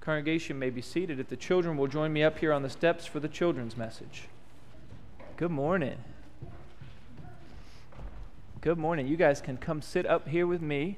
Congregation may be seated. If the children will join me up here on the steps for the children's message. Good morning. Good morning. You guys can come sit up here with me.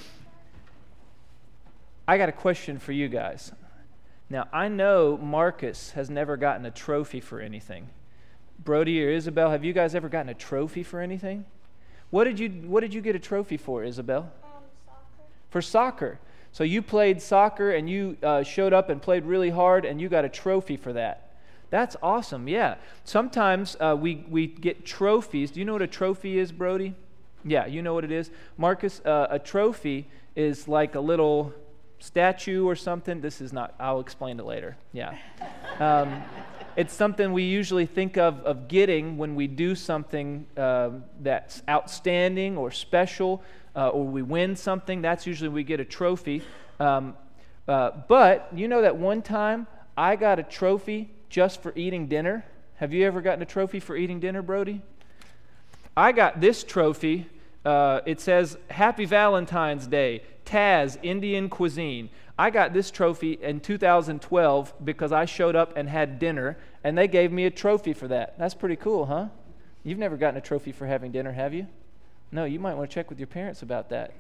I got a question for you guys. Now, I know Marcus has never gotten a trophy for anything. Brody or Isabel, have you guys ever gotten a trophy for anything? What did you get a trophy for, Isabel? Soccer. For soccer. So you played soccer and you showed up and played really hard and you got a trophy for that. That's awesome, yeah. Sometimes we get trophies. Do you know what a trophy is, Brody? Yeah, you know what it is. Marcus, a trophy is like a little statue or something. This is not, I'll explain it later. Yeah. It's something we usually think of getting when we do something that's outstanding or special, or we win something. That's usually we get a trophy. But you know that one time I got a trophy just for eating dinner? Have you ever gotten a trophy for eating dinner, Brody? I got this trophy. It says, Happy Valentine's Day, Taz Indian Cuisine. I got this trophy in 2012 because I showed up and had dinner, and they gave me a trophy for that. That's pretty cool, huh? You've never gotten a trophy for having dinner, have you? No, you might want to check with your parents about that.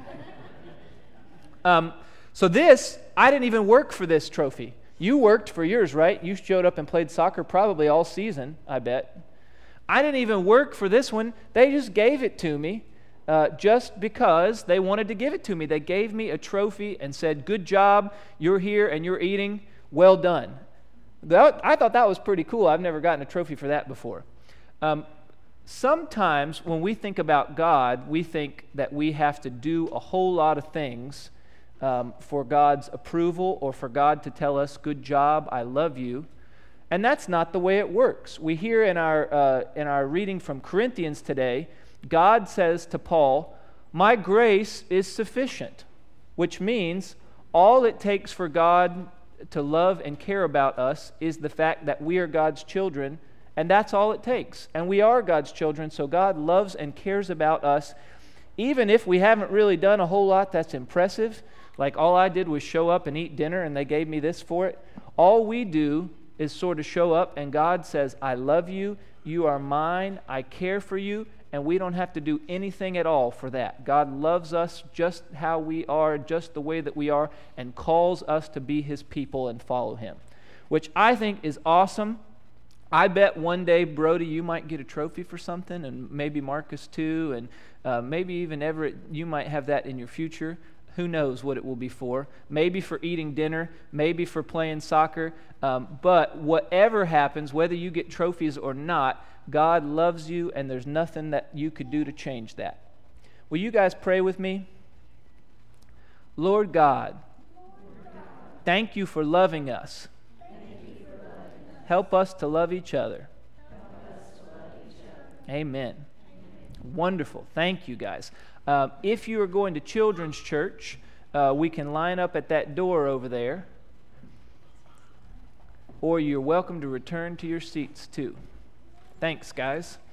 So this, I didn't even work for this trophy. You worked for yours, right? You showed up and played soccer probably all season, I bet. I didn't even work for this one. They just gave it to me just because they wanted to give it to me. They gave me a trophy and said, good job, you're here and you're eating, well done. I thought that was pretty cool. I've never gotten a trophy for that before. Sometimes when we think about God, we think that we have to do a whole lot of things for God's approval or for God to tell us, good job, I love you. And that's not the way it works. We hear in our reading from Corinthians today, God says to Paul, my grace is sufficient, which means all it takes for God to love and care about us is the fact that we are God's children, and that's all it takes. And we are God's children, so God loves and cares about us, even if we haven't really done a whole lot that's impressive, like all I did was show up and eat dinner and they gave me this for it. All we do is sort of show up and God says, I love you, you are mine, I care for you, and we don't have to do anything at all for that. God loves us just how we are, just the way that we are, and calls us to be His people and follow Him, which I think is awesome. I bet one day, Brody, you might get a trophy for something, and maybe Marcus too, and maybe even Everett, you might have that in your future. Who knows what it will be for? Maybe for eating dinner, maybe for playing soccer. But whatever happens, whether you get trophies or not, God loves you, and there's nothing that you could do to change that. Will you guys pray with me? Lord God, thank you for loving us. Help us to love each other. Amen. Wonderful. Thank you, guys. If you are going to children's church, we can line up at that door over there, or you're welcome to return to your seats too. Thanks, guys.